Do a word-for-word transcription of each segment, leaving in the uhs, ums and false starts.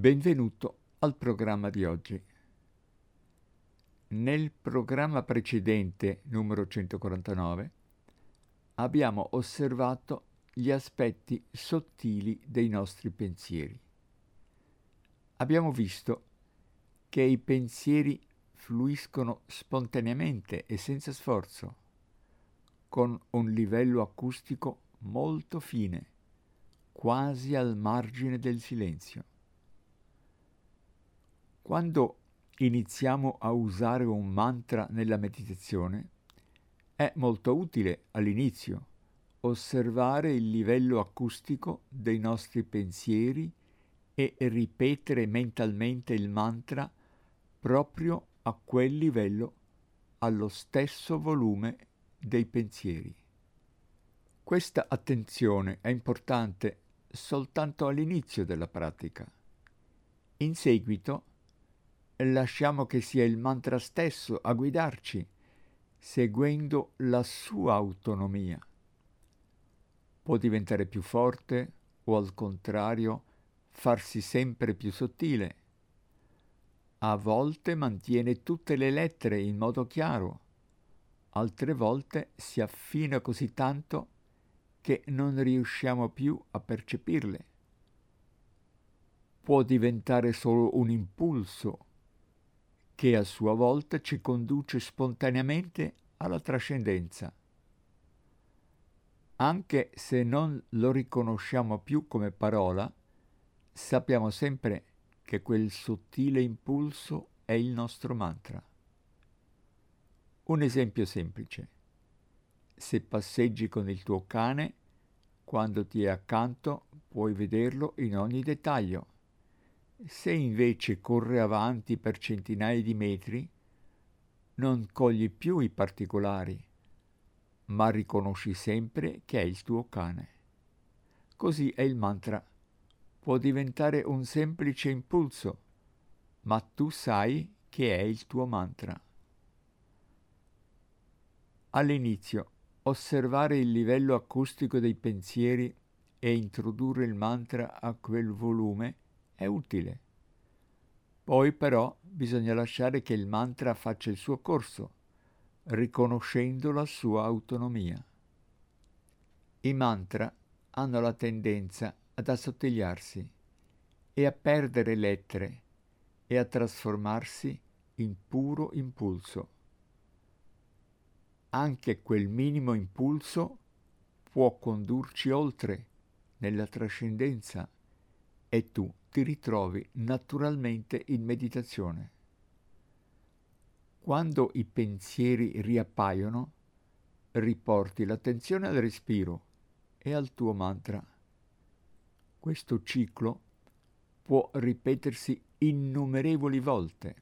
Benvenuto al programma di oggi. Nel programma precedente, numero centoquarantanove, abbiamo osservato gli aspetti sottili dei nostri pensieri. Abbiamo visto che i pensieri fluiscono spontaneamente e senza sforzo, con un livello acustico molto fine, quasi al margine del silenzio. Quando iniziamo a usare un mantra nella meditazione, è molto utile all'inizio osservare il livello acustico dei nostri pensieri e ripetere mentalmente il mantra proprio a quel livello, allo stesso volume dei pensieri. Questa attenzione è importante soltanto all'inizio della pratica. In seguito, lasciamo che sia il mantra stesso a guidarci, seguendo la sua autonomia. Può diventare più forte o, al contrario, farsi sempre più sottile. A volte mantiene tutte le lettere in modo chiaro, altre volte si affina così tanto che non riusciamo più a percepirle. Può diventare solo un impulso che a sua volta ci conduce spontaneamente alla trascendenza. Anche se non lo riconosciamo più come parola, sappiamo sempre che quel sottile impulso è il nostro mantra. Un esempio semplice. Se passeggi con il tuo cane, quando ti è accanto puoi vederlo in ogni dettaglio. Se invece corre avanti per centinaia di metri, non cogli più i particolari, ma riconosci sempre che è il tuo cane. Così è il mantra. Può diventare un semplice impulso, ma tu sai che è il tuo mantra. All'inizio, osservare il livello acustico dei pensieri e introdurre il mantra a quel volume è utile. Poi però bisogna lasciare che il mantra faccia il suo corso, riconoscendo la sua autonomia. I mantra hanno la tendenza ad assottigliarsi e a perdere lettere e a trasformarsi in puro impulso. Anche quel minimo impulso può condurci oltre, nella trascendenza, e tu ti ritrovi naturalmente in meditazione. Quando i pensieri riappaiono, riporti l'attenzione al respiro e al tuo mantra. Questo ciclo può ripetersi innumerevoli volte.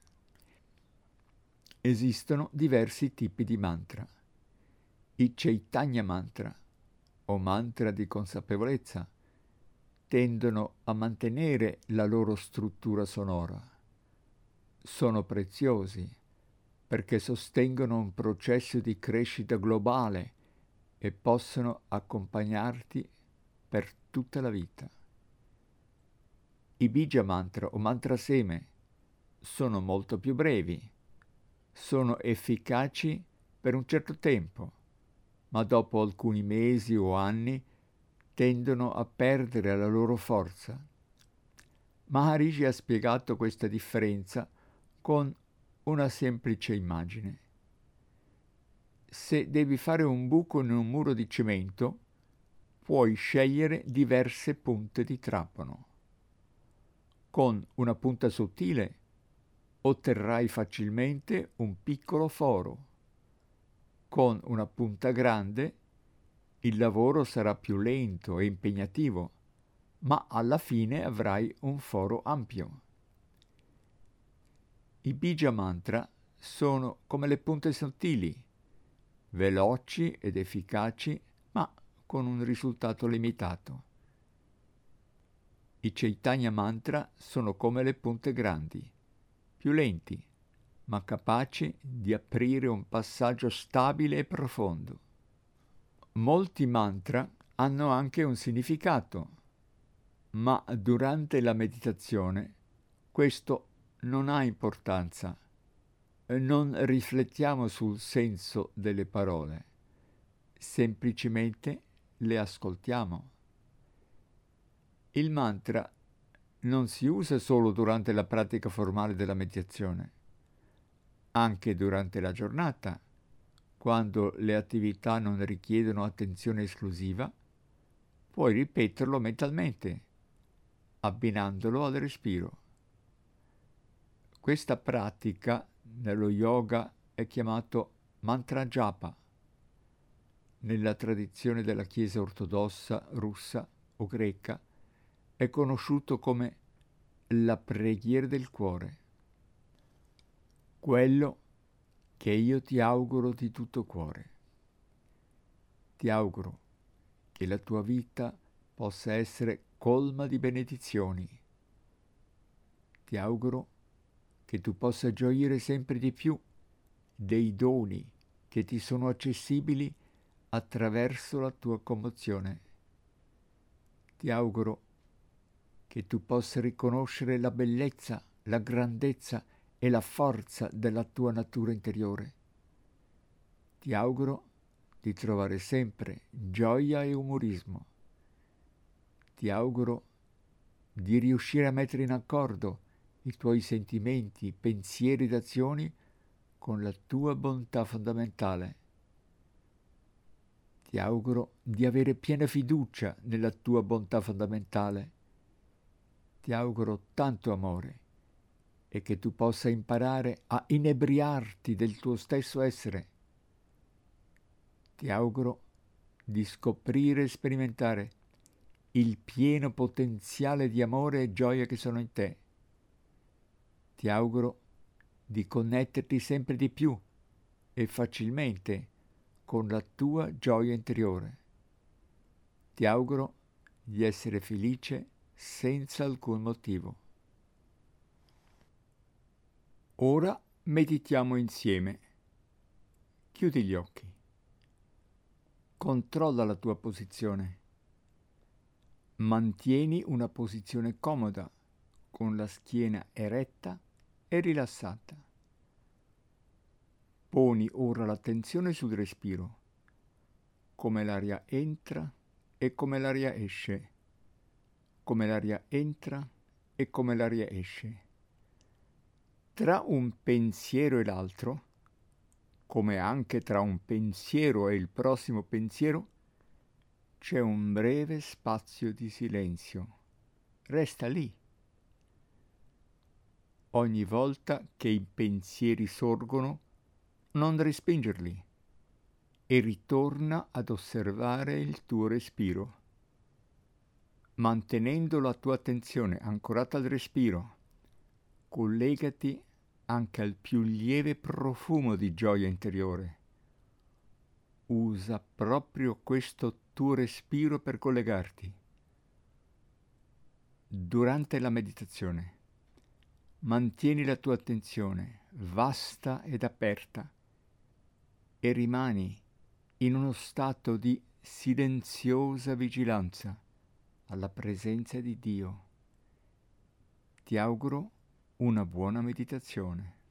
Esistono diversi tipi di mantra. I Chaitanya mantra, o mantra di consapevolezza, tendono a mantenere la loro struttura sonora. Sono preziosi perché sostengono un processo di crescita globale e possono accompagnarti per tutta la vita. I Bija mantra o mantra seme sono molto più brevi, sono efficaci per un certo tempo, ma dopo alcuni mesi o anni tendono a perdere la loro forza. Maharishi ha spiegato questa differenza con una semplice immagine. Se devi fare un buco in un muro di cemento, puoi scegliere diverse punte di trapano. Con una punta sottile otterrai facilmente un piccolo foro. Con una punta grande il lavoro sarà più lento e impegnativo, ma alla fine avrai un foro ampio. I Bija mantra sono come le punte sottili, veloci ed efficaci, ma con un risultato limitato. I Chaitanya mantra sono come le punte grandi, più lenti, ma capaci di aprire un passaggio stabile e profondo. Molti mantra hanno anche un significato, ma durante la meditazione questo non ha importanza. Non riflettiamo sul senso delle parole, semplicemente le ascoltiamo. Il mantra non si usa solo durante la pratica formale della meditazione, anche durante la giornata, quando le attività non richiedono attenzione esclusiva, puoi ripeterlo mentalmente, abbinandolo al respiro. Questa pratica nello yoga è chiamato mantra japa. Nella tradizione della Chiesa ortodossa russa o greca è conosciuto come la preghiera del cuore. Quello che io ti auguro di tutto cuore. Ti auguro che la tua vita possa essere colma di benedizioni. Ti auguro che tu possa gioire sempre di più dei doni che ti sono accessibili attraverso la tua commozione. Ti auguro che tu possa riconoscere la bellezza, la grandezza e la forza della tua natura interiore. Ti auguro di trovare sempre gioia e umorismo. Ti auguro di riuscire a mettere in accordo i tuoi sentimenti, pensieri ed azioni con la tua bontà fondamentale. Ti auguro di avere piena fiducia nella tua bontà fondamentale. Ti auguro tanto amore e che tu possa imparare a inebriarti del tuo stesso essere. Ti auguro di scoprire e sperimentare il pieno potenziale di amore e gioia che sono in te. Ti auguro di connetterti sempre di più e facilmente con la tua gioia interiore. Ti auguro di essere felice senza alcun motivo. Ora meditiamo insieme. Chiudi gli occhi. Controlla la tua posizione. Mantieni una posizione comoda, con la schiena eretta e rilassata. Poni ora l'attenzione sul respiro, come l'aria entra e come l'aria esce, come l'aria entra e come l'aria esce. Tra un pensiero e l'altro, come anche tra un pensiero e il prossimo pensiero, c'è un breve spazio di silenzio. Resta lì. Ogni volta che i pensieri sorgono, non respingerli e ritorna ad osservare il tuo respiro. Mantenendo la tua attenzione ancorata al respiro, collegati anche al più lieve profumo di gioia interiore. Usa proprio questo tuo respiro per collegarti. Durante la meditazione, mantieni la tua attenzione vasta ed aperta e rimani in uno stato di silenziosa vigilanza alla presenza di Dio. Ti auguro una buona meditazione.